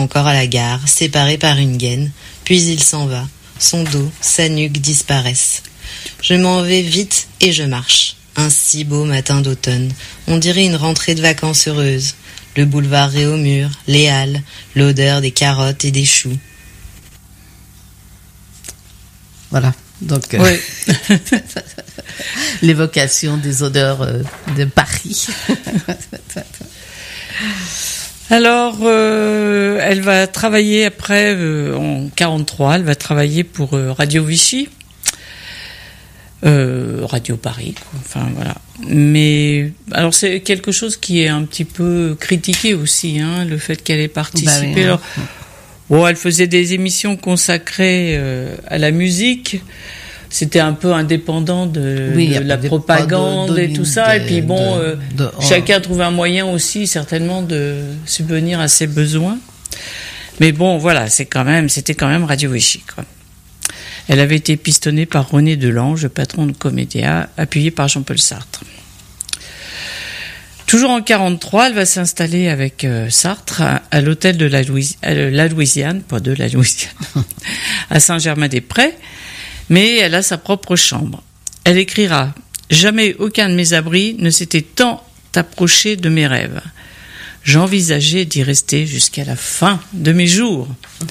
encore à la gare, séparé par une gaine, puis il s'en va. Son dos, sa nuque disparaissent. Je m'en vais vite et je marche. Un si beau matin d'automne, on dirait une rentrée de vacances heureuse. Le boulevard Réaumur, les halles, l'odeur des carottes et des choux. Voilà, donc oui. L'évocation des odeurs de Paris. Alors, elle va travailler après, en 43, elle va travailler pour Radio Vichy, Radio Paris, quoi. Enfin voilà. Mais alors c'est quelque chose qui est un petit peu critiqué aussi, hein, le fait qu'elle ait participé. Oui, alors, bon, elle faisait des émissions consacrées à la musique. C'était un peu indépendant de la propagande et tout ça. Et puis bon, chacun trouvait un moyen aussi certainement de subvenir à ses besoins. Mais bon, voilà, c'était quand même Radio Vichy, quoi. Elle avait été pistonnée par René Delange, patron de Comédia, appuyé par Jean-Paul Sartre. Toujours en 43, elle va s'installer avec Sartre à l'hôtel de la Louisiane, pas de la Louisiane, à Saint-Germain-des-Prés, mais elle a sa propre chambre. Elle écrira « Jamais aucun de mes abris ne s'était tant approché de mes rêves. J'envisageais d'y rester jusqu'à la fin de mes jours. »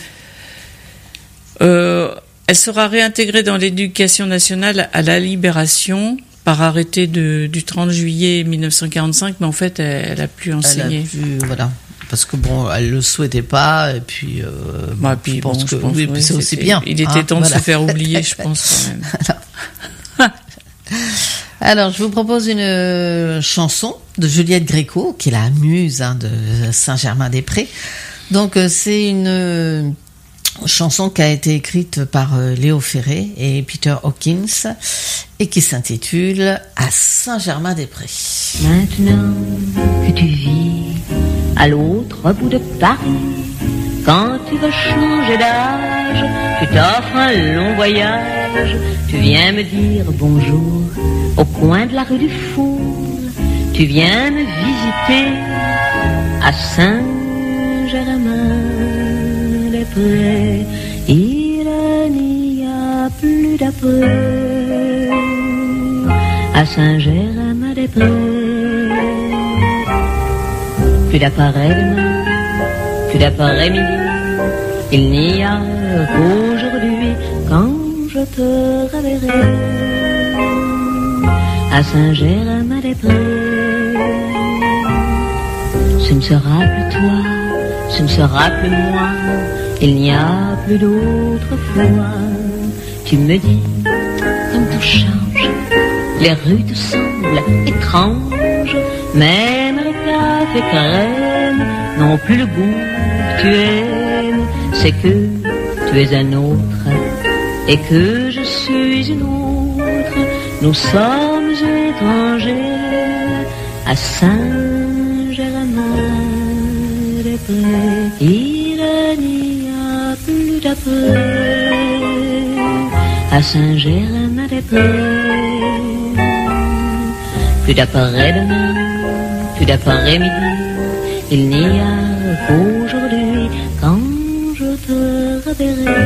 Elle sera réintégrée dans l'éducation nationale à la Libération par arrêté du 30 juillet 1945, mais en fait, elle a plus enseigné. Voilà. Parce que bon, elle le souhaitait pas, et puis, puis je pense que oui, c'est aussi bien. Il était temps de se faire oublier, je pense, quand même. Alors, je vous propose une chanson de Juliette Gréco, qui est la muse de Saint-Germain-des-Prés. Donc, c'est une chanson qui a été écrite par Léo Ferré et Peter Hawkins et qui s'intitule « À Saint-Germain-des-Prés ». Maintenant que tu vis à l'autre bout de Paris, quand tu veux changer d'âge, tu t'offres un long voyage, tu viens me dire bonjour au coin de la rue du Four, tu viens me visiter à Saint-Germain-des-Prés. Il n'y a plus d'après à Saint-Germain-des-Prés. Plus d'après-demain, plus d'après-midi, il n'y a qu'aujourd'hui quand je te reverrai à Saint-Germain-des-Prés. Ce ne sera plus toi, ce ne sera plus moi, il n'y a plus d'autre fois. Tu me dis, comme tout change, les rues te semblent étranges, même les cafés crème n'ont plus le goût que tu aimes. C'est que tu es un autre et que je suis une autre. Nous sommes étrangers à Saint-Germain-des-Prés. Il n'y a plus d'après à Saint-Germain-des-Prés. Plus d'après-demain, plus d'après-midi, il n'y a qu'aujourd'hui quand je te reverrai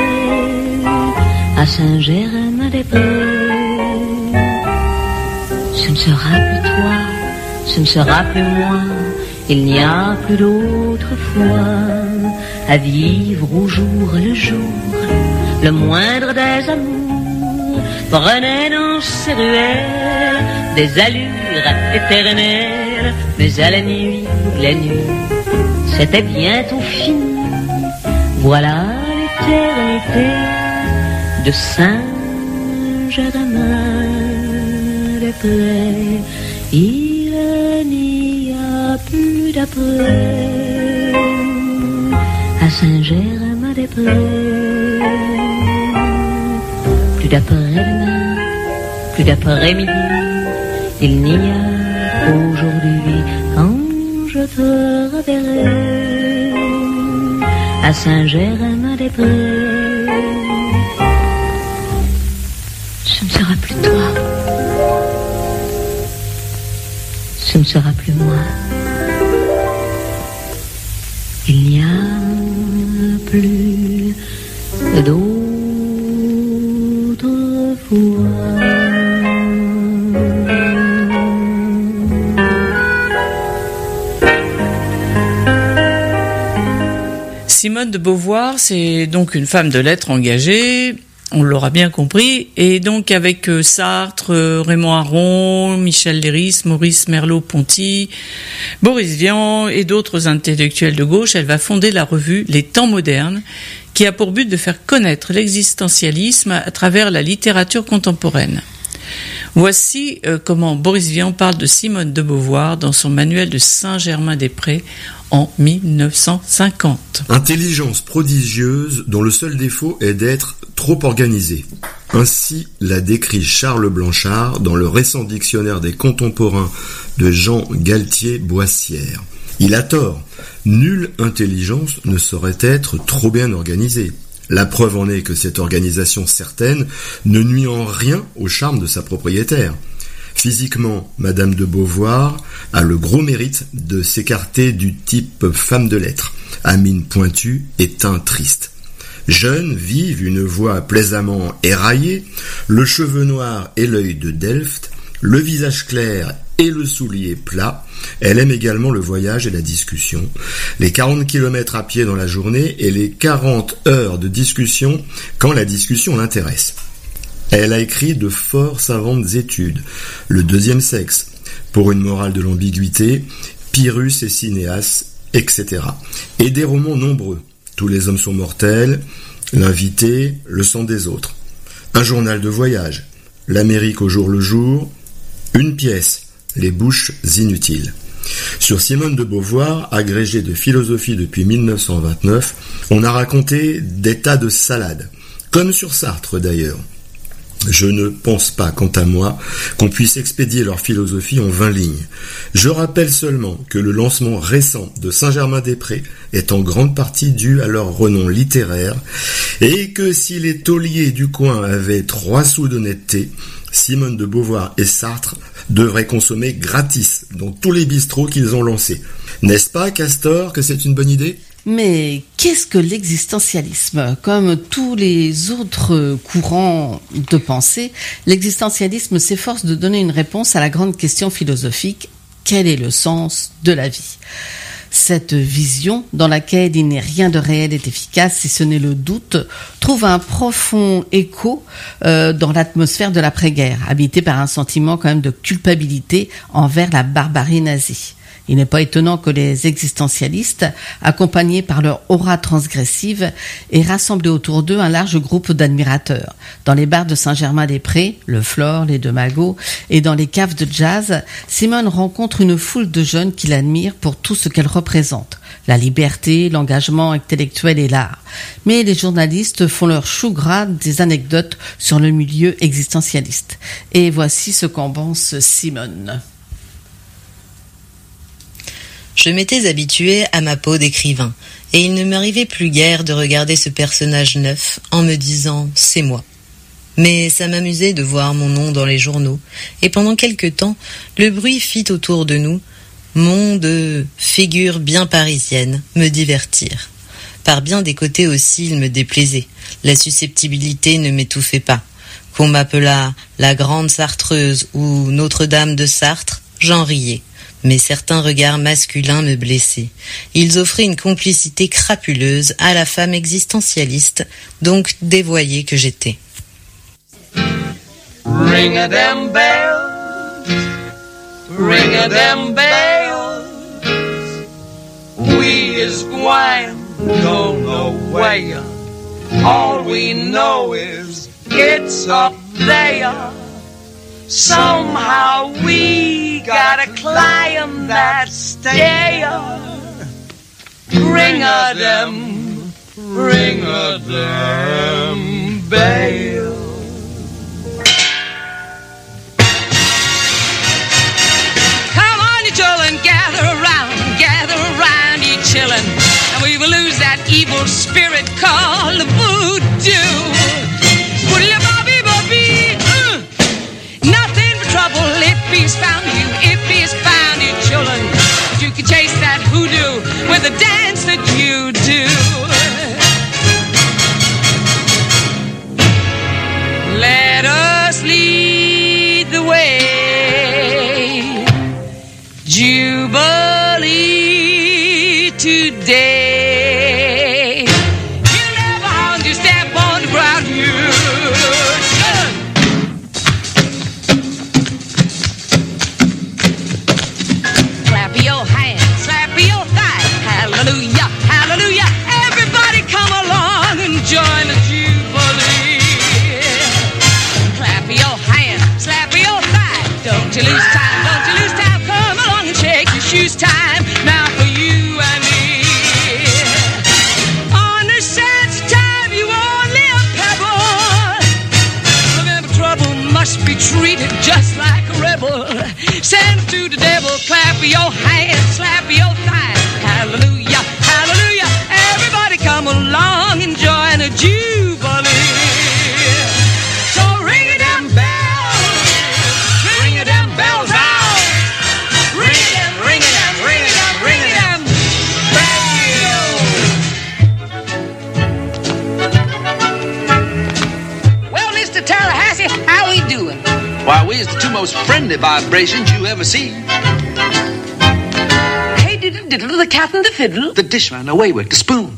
à Saint-Germain-des-Prés. Ce ne sera plus toi, ce ne sera plus moi, il n'y a plus d'autre fois à vivre au jour le jour, le moindre des amours prenait dans ses ruelles des allures éternelles. Mais à la nuit, c'était bientôt fini. Voilà l'éternité de Saint-Germain-des-Prés. Il n'y a plus d'après à Saint-Germain-des-Prés. Plus d'après-demain, plus d'après-midi, il n'y a qu'aujourd'hui quand je te reverrai à Saint-Germain-des-Prés. Ce ne sera plus toi, ce ne sera plus moi. Il n'y a plus d'autre voix. Simone de Beauvoir, c'est donc une femme de lettres engagée, on l'aura bien compris, et donc avec Sartre, Raymond Aron, Michel Leiris, Maurice Merleau-Ponty, Boris Vian et d'autres intellectuels de gauche, elle va fonder la revue Les Temps modernes, qui a pour but de faire connaître l'existentialisme à travers la littérature contemporaine. Voici comment Boris Vian parle de Simone de Beauvoir dans son manuel de Saint-Germain-des-Prés en 1950. Intelligence prodigieuse dont le seul défaut est d'être trop organisée. Ainsi l'a décrit Charles Blanchard dans le récent dictionnaire des contemporains de Jean Galtier-Boissière. Il a tort. Nulle intelligence ne saurait être trop bien organisée. La preuve en est que cette organisation certaine ne nuit en rien au charme de sa propriétaire. Physiquement, Madame de Beauvoir a le gros mérite de s'écarter du type femme de lettres, à mine pointue et teint triste. Jeune, vive, une voix plaisamment éraillée, le cheveu noir et l'œil de Delft, le visage clair et le soulier plat, elle aime également le voyage et la discussion, les 40 km à pied dans la journée et les 40 heures de discussion quand la discussion l'intéresse. Elle a écrit de fort savantes études, le deuxième sexe, pour une morale de l'ambiguïté, Pyrrhus et Cinéas, etc. Et des romans nombreux, Tous les hommes sont mortels, L'invité, Le sang des autres. Un journal de voyage, L'Amérique au jour le jour, une pièce, Les bouches inutiles. Sur Simone de Beauvoir, agrégée de philosophie depuis 1929, on a raconté des tas de salades, comme sur Sartre d'ailleurs. Je ne pense pas, quant à moi, qu'on puisse expédier leur philosophie en 20 lignes. Je rappelle seulement que le lancement récent de Saint-Germain-des-Prés est en grande partie dû à leur renom littéraire, et que si les tauliers du coin avaient 3 sous d'honnêteté, Simone de Beauvoir et Sartre devraient consommer gratis dans tous les bistrots qu'ils ont lancés. N'est-ce pas, Castor, que c'est une bonne idée ? Mais qu'est-ce que l'existentialisme ? Comme tous les autres courants de pensée, l'existentialisme s'efforce de donner une réponse à la grande question philosophique : quel est le sens de la vie ? Cette vision, dans laquelle il n'est rien de réel et efficace, si ce n'est le doute, trouve un profond écho dans l'atmosphère de l'après-guerre, habitée par un sentiment quand même de culpabilité envers la barbarie nazie. Il n'est pas étonnant que les existentialistes, accompagnés par leur aura transgressive, aient rassemblé autour d'eux un large groupe d'admirateurs. Dans les bars de Saint-Germain-des-Prés, le Flore, les Deux Magots, et dans les caves de jazz, Simone rencontre une foule de jeunes qui l'admirent pour tout ce qu'elle représente. La liberté, l'engagement intellectuel et l'art. Mais les journalistes font leur chou gras des anecdotes sur le milieu existentialiste. Et voici ce qu'en pense Simone. Je m'étais habituée à ma peau d'écrivain, et il ne m'arrivait plus guère de regarder ce personnage neuf en me disant « c'est moi ». Mais ça m'amusait de voir mon nom dans les journaux, et pendant quelque temps, le bruit fit autour de nous, mon de figure bien parisienne, me divertir. Par bien des côtés aussi, il me déplaisait. La susceptibilité ne m'étouffait pas. Qu'on m'appelât la grande Sartreuse ou Notre-Dame de Sartre, j'en riais. Mais certains regards masculins me blessaient. Ils offraient une complicité crapuleuse à la femme existentialiste, donc dévoyée que j'étais. Ring a them bells, ring a them bells. We is gwine, go nowhere. All we know is it's up there. Somehow we gotta climb that stair. Ring a them bell. Come on, you children, gather around, you children, and we will lose that evil spirit called voodoo. If he's found you, children, you can chase that hoodoo with the dance that you do. your hands, slap your thighs. Hallelujah, hallelujah. Everybody come along, enjoying a jubilee. So ring a damn bell, ring a damn bells out. Ring a damn, ring a damn, ring a damn, ring a damn bell. Well, Mr. Tallahassee, how we doing? Why, we is the two most friendly vibrations you ever see. Hey, diddle, the cat and the fiddle. The dishman away with the spoon.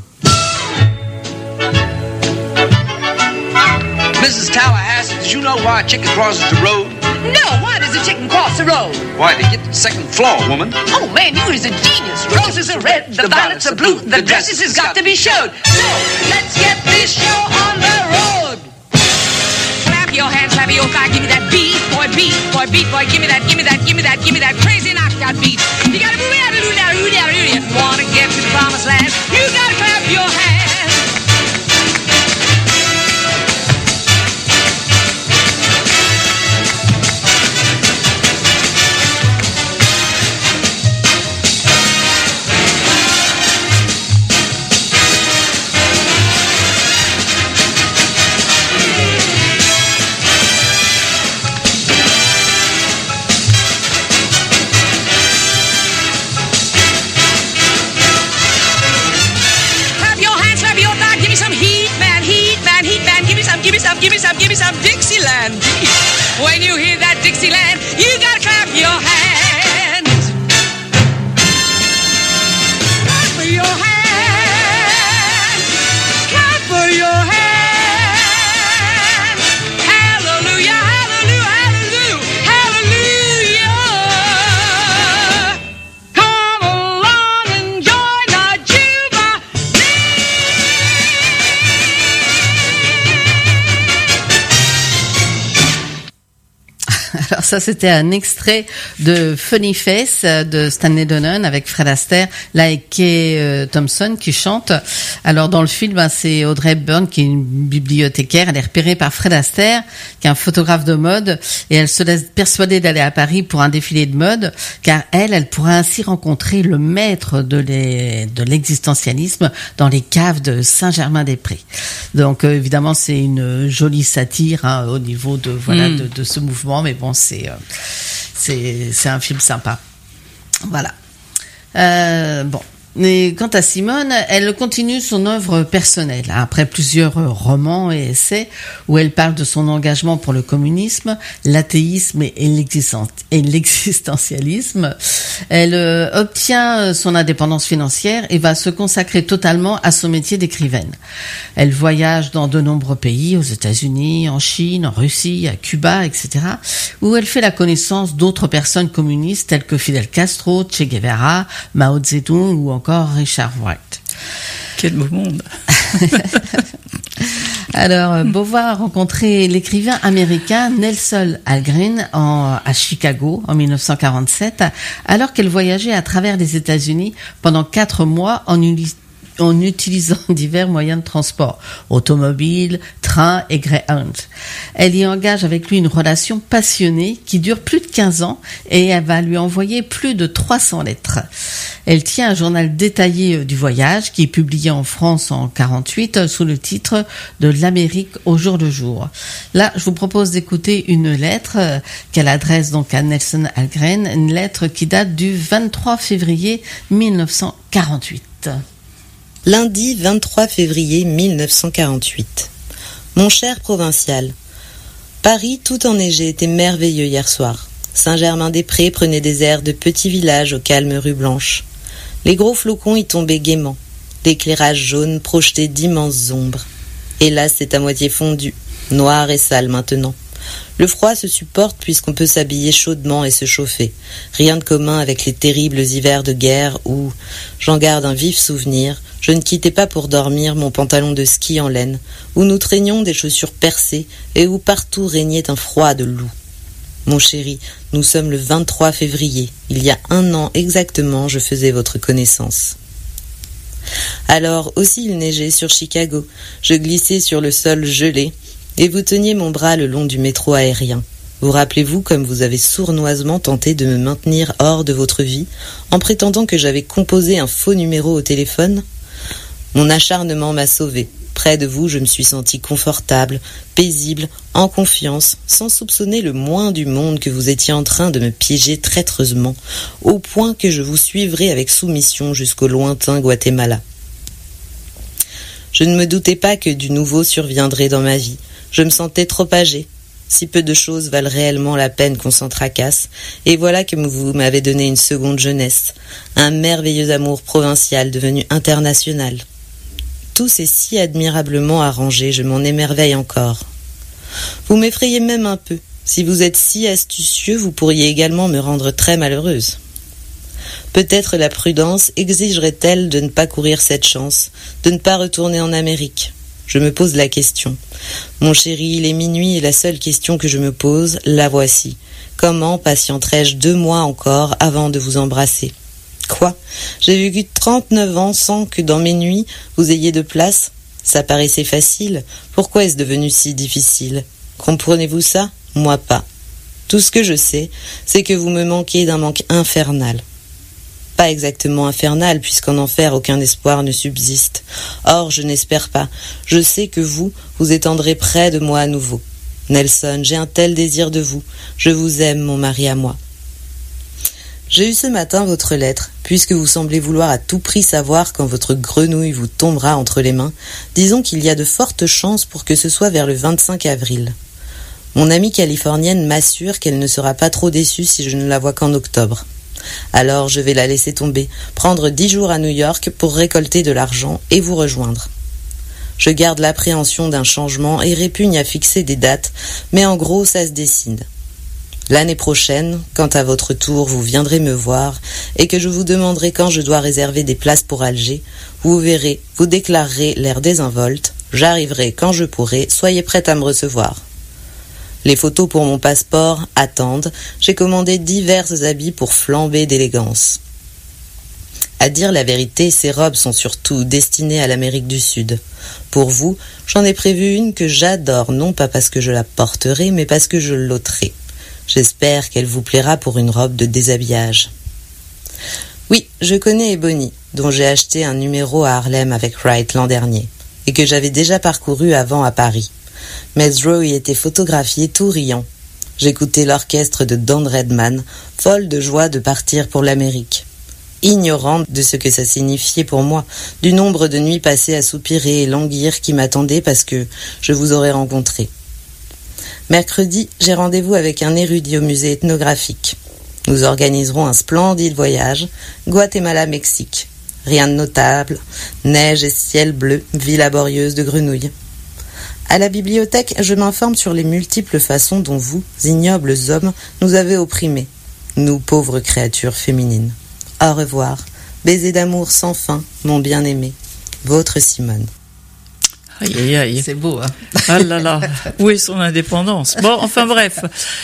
Mrs. Tallahassee, did you know why a chicken crosses the road? No, why does a chicken cross the road? Why, to get to the second floor, woman. Oh, man, you is a genius. Roses are red, the violets are blue, the dresses has got to be showed. So, let's get this show on the road. Clap your hands, clap your thigh, give me that beat, boy, beat, boy, beat, boy, give me that, give me that, give me that, give me that crazy knockout beat. You gotta move out, do that, do that, do that. Wanna get to the promised land? You gotta clap your hands. Give me some Dixieland. When you hear that Dixieland, you gotta clap your hands. Clap for your hands. Clap for your hands. Hallelujah, hallelujah, hallelujah, hallelujah. Come along and join the Jubilee. Alors ça, c'était un extrait de Funny Face de Stanley Donen avec Fred Astaire, là, et Kay Thompson qui chante. Alors dans le film, c'est Audrey Hepburn qui est une bibliothécaire. Elle est repérée par Fred Astaire, qui est un photographe de mode, et elle se laisse persuader d'aller à Paris pour un défilé de mode, car elle pourrait ainsi rencontrer le maître de l'existentialisme dans les caves de Saint-Germain-des-Prés. Donc évidemment, c'est une jolie satire au niveau de de ce mouvement, mais bon, c'est un film sympa. Voilà. Bon. Mais quant à Simone, elle continue son œuvre personnelle. Après plusieurs romans et essais où elle parle de son engagement pour le communisme, l'athéisme et l'existentialisme, elle obtient son indépendance financière et va se consacrer totalement à son métier d'écrivaine. Elle voyage dans de nombreux pays, aux États-Unis, en Chine, en Russie, à Cuba, etc., où elle fait la connaissance d'autres personnes communistes telles que Fidel Castro, Che Guevara, Mao Zedong ou encore Richard Wright. Quel beau monde. Alors, Beauvoir a rencontré l'écrivain américain Nelson Algren à Chicago en 1947, alors qu'elle voyageait à travers les États-Unis pendant 4 mois en utilisant divers moyens de transport, automobiles, trains et Greyhound. Elle y engage avec lui une relation passionnée qui dure plus de 15 ans et elle va lui envoyer plus de 300 lettres. Elle tient un journal détaillé du voyage qui est publié en France en 1948 sous le titre de l'Amérique au jour le jour. Là, je vous propose d'écouter une lettre qu'elle adresse donc à Nelson Algren, une lettre qui date du 23 février 1948. Lundi 23 février 1948. Mon cher provincial, Paris tout enneigé était merveilleux hier soir. Saint-Germain-des-Prés prenait des airs de petit village aux calmes rues blanches. Les gros flocons y tombaient gaiement. L'éclairage jaune projetait d'immenses ombres. Hélas, c'est à moitié fondu, noir et sale maintenant. Le froid se supporte puisqu'on peut s'habiller chaudement et se chauffer. Rien de commun avec les terribles hivers de guerre où, j'en garde un vif souvenir, je ne quittais pas pour dormir mon pantalon de ski en laine, où nous traînions des chaussures percées et où partout régnait un froid de loup. Mon chéri, nous sommes le 23 février. Il y a 1 an exactement, je faisais votre connaissance. Alors, aussi il neigeait sur Chicago, je glissais sur le sol gelé, et vous teniez mon bras le long du métro aérien. Vous rappelez-vous comme vous avez sournoisement tenté de me maintenir hors de votre vie, en prétendant que j'avais composé un faux numéro au téléphone ? Mon acharnement m'a sauvé. Près de vous, je me suis senti confortable, paisible, en confiance, sans soupçonner le moins du monde que vous étiez en train de me piéger traîtreusement, au point que je vous suivrai avec soumission jusqu'au lointain Guatemala. Je ne me doutais pas que du nouveau surviendrait dans ma vie. Je me sentais trop âgée. Si peu de choses valent réellement la peine qu'on s'en tracasse, et voilà que vous m'avez donné une seconde jeunesse, un merveilleux amour provincial devenu international. Tout est si admirablement arrangé, je m'en émerveille encore. Vous m'effrayez même un peu. Si vous êtes si astucieux, vous pourriez également me rendre très malheureuse. Peut-être la prudence exigerait-elle de ne pas courir cette chance, de ne pas retourner en Amérique. Je me pose la question. Mon chéri, il est minuit et la seule question que je me pose, la voici. Comment patienterai-je 2 mois encore avant de vous embrasser ? Quoi ? J'ai vécu 39 ans sans que dans mes nuits vous ayez de place ? Ça paraissait facile. Pourquoi est-ce devenu si difficile ? Comprenez-vous ça ? Moi pas. Tout ce que je sais, c'est que vous me manquez d'un manque infernal. Pas exactement infernal, puisqu'en enfer aucun espoir ne subsiste. Or, je n'espère pas. Je sais que vous étendrez près de moi à nouveau. Nelson, j'ai un tel désir de vous. Je vous aime, mon mari à moi. J'ai eu ce matin votre lettre, puisque vous semblez vouloir à tout prix savoir quand votre grenouille vous tombera entre les mains. Disons qu'il y a de fortes chances pour que ce soit vers le 25 avril. Mon amie californienne m'assure qu'elle ne sera pas trop déçue si je ne la vois qu'en octobre. Alors je vais la laisser tomber, prendre 10 jours à New York pour récolter de l'argent et vous rejoindre. Je garde l'appréhension d'un changement et répugne à fixer des dates, mais en gros ça se dessine. L'année prochaine, quand à votre tour vous viendrez me voir et que je vous demanderai quand je dois réserver des places pour Alger, vous verrez, vous déclarerez l'air désinvolte, j'arriverai quand je pourrai, soyez prête à me recevoir. Les photos pour mon passeport attendent, j'ai commandé divers habits pour flamber d'élégance. À dire la vérité, ces robes sont surtout destinées à l'Amérique du Sud. Pour vous, j'en ai prévu une que j'adore, non pas parce que je la porterai, mais parce que je l'ôterai. J'espère qu'elle vous plaira pour une robe de déshabillage. Oui, je connais Ebony, dont j'ai acheté un numéro à Harlem avec Wright l'an dernier, et que j'avais déjà parcouru avant à Paris. Meadow y était photographié tout riant. J'écoutais l'orchestre de Don Redman, folle de joie de partir pour l'Amérique. Ignorante de ce que ça signifiait pour moi, du nombre de nuits passées à soupirer et languir qui m'attendaient parce que je vous aurais rencontré. Mercredi, j'ai rendez-vous avec un érudit au musée ethnographique. Nous organiserons un splendide voyage, Guatemala-Mexique. Rien de notable, neige et ciel bleu, vie laborieuse de grenouilles. À la bibliothèque, je m'informe sur les multiples façons dont vous, ignobles hommes, nous avez opprimés, nous pauvres créatures féminines. Au revoir, baiser d'amour sans fin, mon bien-aimé. Votre Simone. Aïe, aïe, aïe. C'est beau, hein. Ah là là, où est son indépendance? Bon, enfin bref.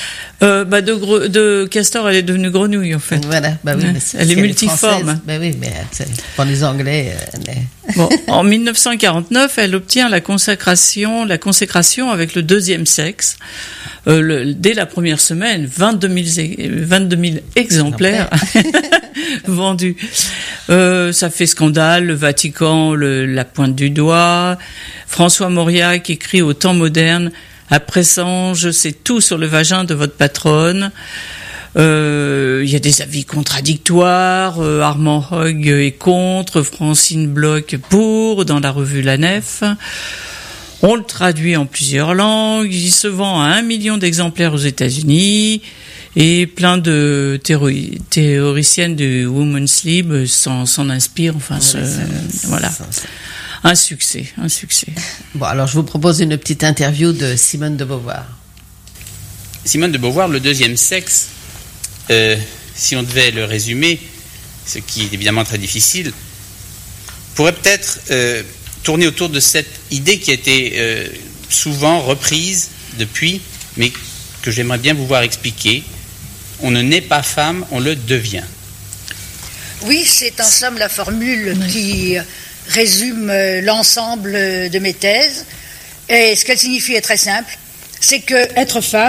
De Castor, elle est devenue grenouille, en fait. Voilà, bah oui. Ouais. Elle est multiforme. Bah oui, mais pour les Anglais. Bon, en 1949, elle obtient la consécration avec le deuxième sexe. Dès la première semaine, 22 000 exemplaires vendus. Ça fait scandale, le Vatican la pointe du doigt. François Mauriac écrit au Temps moderne: après ça, je sais tout sur le vagin de votre patronne. Il y a des avis contradictoires. Armand Hogg est contre, Francine Bloch pour, dans la revue La Nef. On le traduit en plusieurs langues. Il se vend à 1 million d'exemplaires aux États-Unis. Et plein de théoriciennes du Women's Lib s'en inspirent. Enfin, voilà. Un succès. Bon, alors je vous propose une petite interview de Simone de Beauvoir. Simone de Beauvoir, le deuxième sexe, si on devait le résumer, ce qui est évidemment très difficile, pourrait peut-être tourner autour de cette idée qui a été souvent reprise depuis, mais que j'aimerais bien vous voir expliquer. On ne naît pas femme, on le devient. Oui, c'est en somme la formule qui résume l'ensemble de mes thèses. Et ce qu'elle signifie est très simple, c'est que être femme,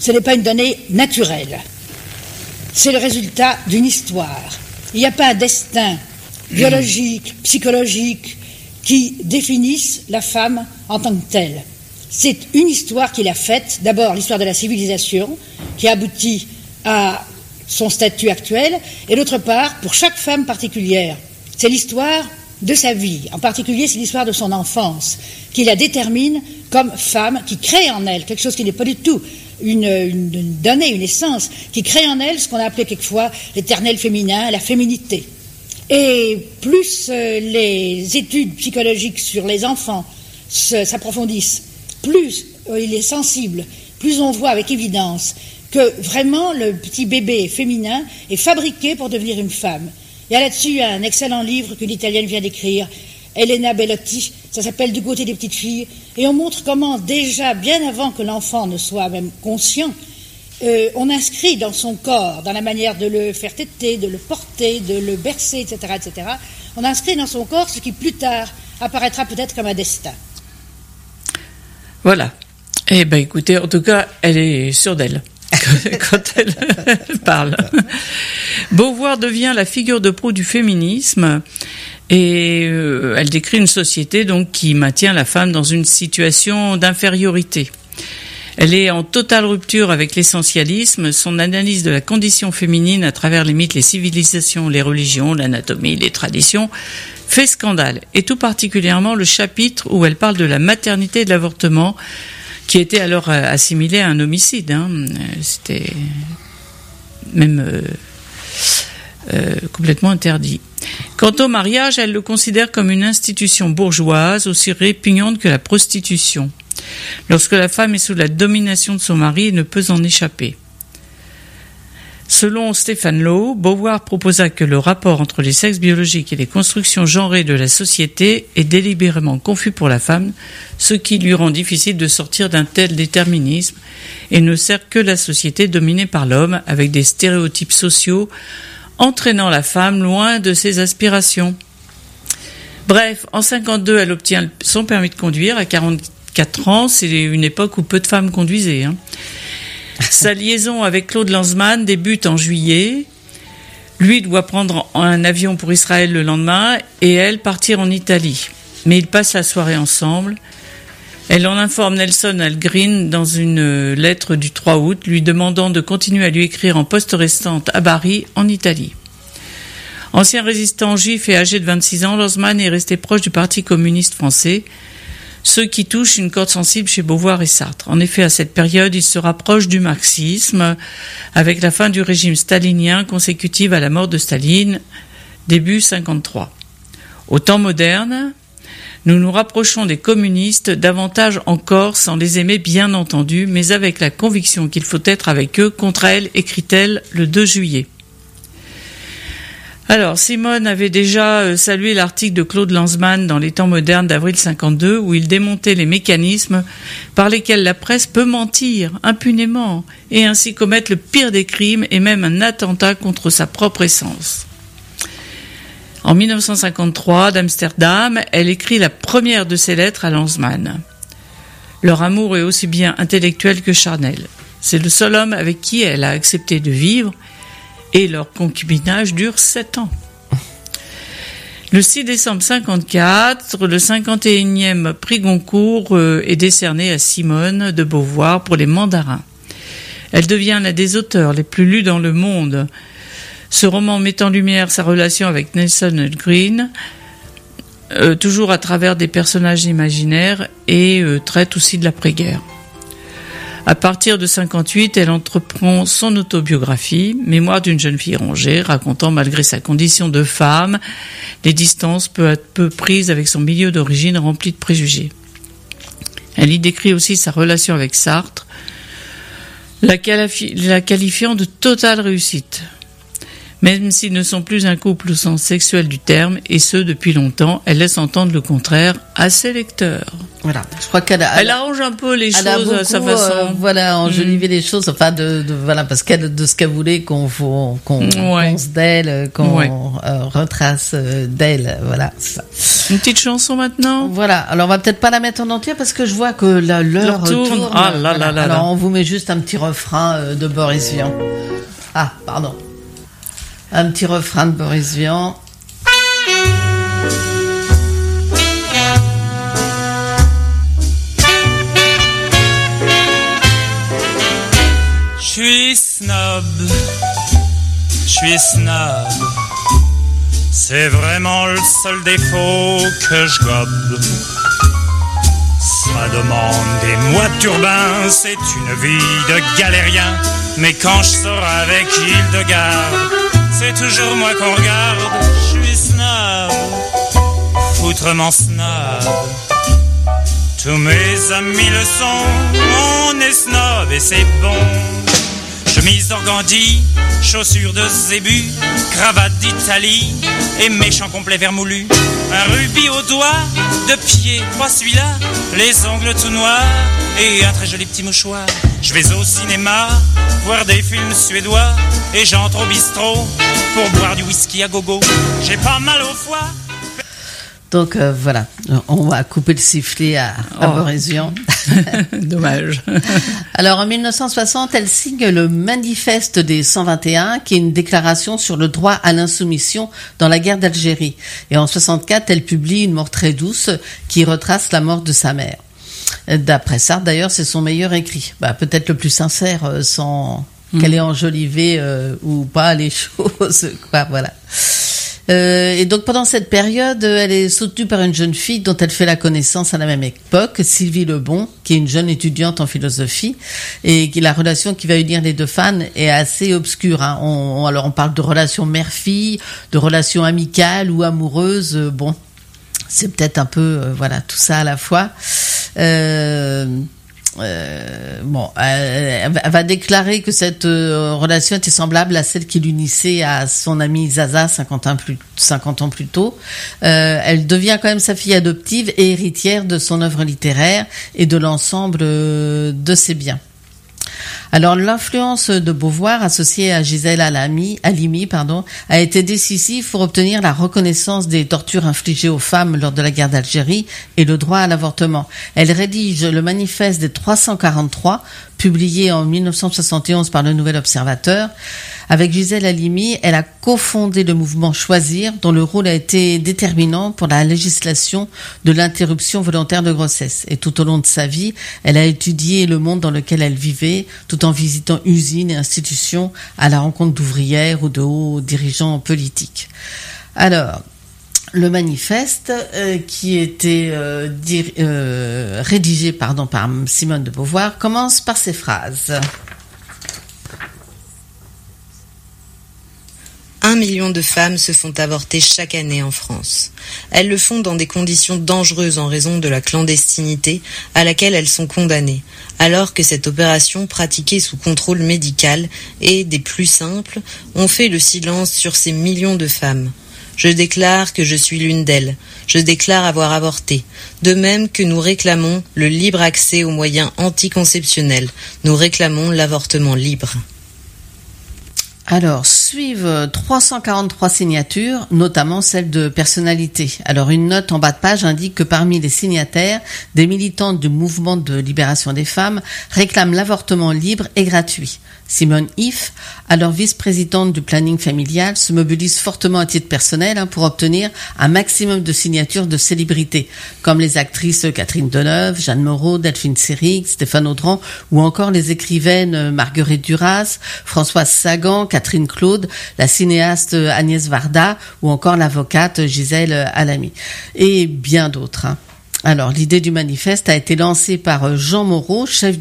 ce n'est pas une donnée naturelle. C'est le résultat d'une histoire. Il n'y a pas un destin biologique, psychologique, qui définisse la femme en tant que telle. C'est une histoire qu'il a faite, d'abord l'histoire de la civilisation, qui aboutit à son statut actuel, et d'autre part, pour chaque femme particulière, c'est l'histoire de sa vie. En particulier, c'est l'histoire de son enfance, qui la détermine comme femme, qui crée en elle quelque chose qui n'est pas du tout une donnée, une essence, qui crée en elle ce qu'on a appelé quelquefois l'éternel féminin, la féminité. Et plus les études psychologiques sur les enfants s'approfondissent, plus il est sensible, plus on voit avec évidence que vraiment le petit bébé féminin est fabriqué pour devenir une femme. Il y a là-dessus un excellent livre qu'une Italienne vient d'écrire, Elena Bellotti, ça s'appelle Du côté des petites filles, et on montre comment déjà, bien avant que l'enfant ne soit même conscient, on inscrit dans son corps, dans la manière de le faire téter, de le porter, de le bercer, etc., on inscrit dans son corps ce qui plus tard apparaîtra peut-être comme un destin. Voilà. Eh bien écoutez, en tout cas, elle est sûre d'elle quand elle parle. Beauvoir devient la figure de proue du féminisme et elle décrit une société donc qui maintient la femme dans une situation d'infériorité. Elle est en totale rupture avec l'essentialisme. Son analyse de la condition féminine à travers les mythes, les civilisations, les religions, l'anatomie, les traditions fait scandale. Et tout particulièrement le chapitre où elle parle de la maternité et de l'avortement, qui était alors assimilé à un homicide. C'était même complètement interdit. Quant au mariage, elle le considère comme une institution bourgeoise aussi répugnante que la prostitution. Lorsque la femme est sous la domination de son mari, elle ne peut en échapper. Selon Stéphane Lowe, Beauvoir proposa que le rapport entre les sexes biologiques et les constructions genrées de la société est délibérément confus pour la femme, ce qui lui rend difficile de sortir d'un tel déterminisme et ne sert que la société dominée par l'homme, avec des stéréotypes sociaux entraînant la femme loin de ses aspirations. Bref, en 1952, elle obtient son permis de conduire à 44 ans, c'est une époque où peu de femmes conduisaient. Sa liaison avec Claude Lanzmann débute en juillet. Lui doit prendre un avion pour Israël le lendemain et elle partir en Italie. Mais ils passent la soirée ensemble. Elle en informe Nelson Algren dans une lettre du 3 août, lui demandant de continuer à lui écrire en poste restante à Bari, en Italie. Ancien résistant juif et âgé de 26 ans, Lanzmann est resté proche du Parti communiste français, ce qui touche une corde sensible chez Beauvoir et Sartre. En effet, à cette période, il se rapproche du marxisme, avec la fin du régime stalinien consécutive à la mort de Staline, début 1953. Au temps moderne, nous nous rapprochons des communistes davantage encore sans les aimer bien entendu, mais avec la conviction qu'il faut être avec eux contre elle, écrit-elle le 2 juillet. Alors, Simone avait déjà salué l'article de Claude Lanzmann dans Les Temps modernes d'avril 1952 où il démontait les mécanismes par lesquels la presse peut mentir impunément et ainsi commettre le pire des crimes et même un attentat contre sa propre essence. En 1953, d'Amsterdam, elle écrit la première de ses lettres à Lanzmann. Leur amour est aussi bien intellectuel que charnel. C'est le seul homme avec qui elle a accepté de vivre et leur concubinage dure 7 ans. Le 6 décembre 1954, le 51e prix Goncourt est décerné à Simone de Beauvoir pour Les Mandarins. Elle devient l'un des auteurs les plus lus dans le monde. Ce roman met en lumière sa relation avec Nelson Algren, toujours à travers des personnages imaginaires, et traite aussi de l'après-guerre. À partir de 1958, elle entreprend son autobiographie, Mémoire d'une jeune fille rongée, racontant malgré sa condition de femme, les distances peu à peu prises avec son milieu d'origine rempli de préjugés. Elle y décrit aussi sa relation avec Sartre, la qualifiant de totale réussite. Même s'ils ne sont plus un couple au sens sexuel du terme, et ce depuis longtemps, elle laisse entendre le contraire à ses lecteurs. Voilà, je crois qu'elle arrange un peu les choses beaucoup, à sa façon. Enjoliver les choses, enfin voilà, parce qu'elle de ce qu'elle voulait qu'on pense d'elle, qu'on retrace d'elle, voilà. Ça. Une petite chanson maintenant. Voilà, alors on va peut-être pas la mettre en entier parce que je vois que l'heure tourne. Ah là là là. Alors on vous met juste un petit refrain de Boris Vian. Ah, pardon. Un petit refrain de Boris Vian. Je suis snob, c'est vraiment le seul défaut que je gobe. Ça demande des mois de turbin, c'est une vie de galérien. Mais quand je sors avec Hildegarde, c'est toujours moi qu'on regarde. Je suis snob, foutrement snob. Tous mes amis le sont, on est snob et c'est bon. Chemise d'organdi, chaussures de zébu, cravate d'Italie et méchant complet vermoulu. Un rubis au doigt, de pied, pas celui-là, les ongles tout noirs et un très joli petit mouchoir. Je vais au cinéma, voir des films suédois et j'entre au bistrot pour boire du whisky à gogo. J'ai pas mal au foie. Donc voilà, on va couper le sifflet à Boris Vian. Dommage. Alors en 1960, elle signe le Manifeste des 121, qui est une déclaration sur le droit à l'insoumission dans la guerre d'Algérie. Et en 64, elle publie Une mort très douce, qui retrace la mort de sa mère. D'après Sartre, d'ailleurs, c'est son meilleur écrit. Peut-être le plus sincère, sans qu'elle ait enjolivé ou pas les choses, quoi, voilà. Et donc pendant cette période, elle est soutenue par une jeune fille dont elle fait la connaissance à la même époque, Sylvie Lebon, qui est une jeune étudiante en philosophie, et la relation qui va unir les deux fans est assez obscure. Hein. Alors on parle de relation mère-fille, de relation amicale ou amoureuse. Bon, c'est peut-être un peu tout ça à la fois. Elle va déclarer que cette relation était semblable à celle qui l'unissait à son amie Zaza 50 ans plus tôt. Elle devient quand même sa fille adoptive et héritière de son œuvre littéraire et de l'ensemble de ses biens. Alors l'influence de Beauvoir associée à Gisèle Halimi, a été décisive pour obtenir la reconnaissance des tortures infligées aux femmes lors de la guerre d'Algérie et le droit à l'avortement. Elle rédige le manifeste des 343, publié en 1971 par le Nouvel Observateur. Avec Gisèle Halimi, elle a cofondé le mouvement Choisir, dont le rôle a été déterminant pour la législation de l'interruption volontaire de grossesse. Et tout au long de sa vie, elle a étudié le monde dans lequel elle vivait, tout en visitant usines et institutions à la rencontre d'ouvrières ou de hauts dirigeants politiques. Alors, le manifeste qui était rédigé par Simone de Beauvoir commence par ces phrases. 1 million de femmes se font avorter chaque année en France. Elles le font dans des conditions dangereuses en raison de la clandestinité à laquelle elles sont condamnées, alors que cette opération pratiquée sous contrôle médical est des plus simples, on fait le silence sur ces millions de femmes. Je déclare que je suis l'une d'elles. Je déclare avoir avorté. De même que nous réclamons le libre accès aux moyens anticonceptionnels. Nous réclamons l'avortement libre. Alors, suivent 343 signatures, notamment celles de personnalités. Alors, une note en bas de page indique que parmi les signataires, des militantes du mouvement de libération des femmes réclament l'avortement libre et gratuit. Simone If, alors vice-présidente du planning familial, se mobilise fortement à titre personnel pour obtenir un maximum de signatures de célébrités, comme les actrices Catherine Deneuve, Jeanne Moreau, Delphine Seyrig, Stéphane Audran, ou encore les écrivaines Marguerite Duras, Françoise Sagan, Catherine Claude, la cinéaste Agnès Varda, ou encore l'avocate Gisèle Halimi, et bien d'autres. Alors, l'idée du manifeste a été lancée par Jean Moreau, chef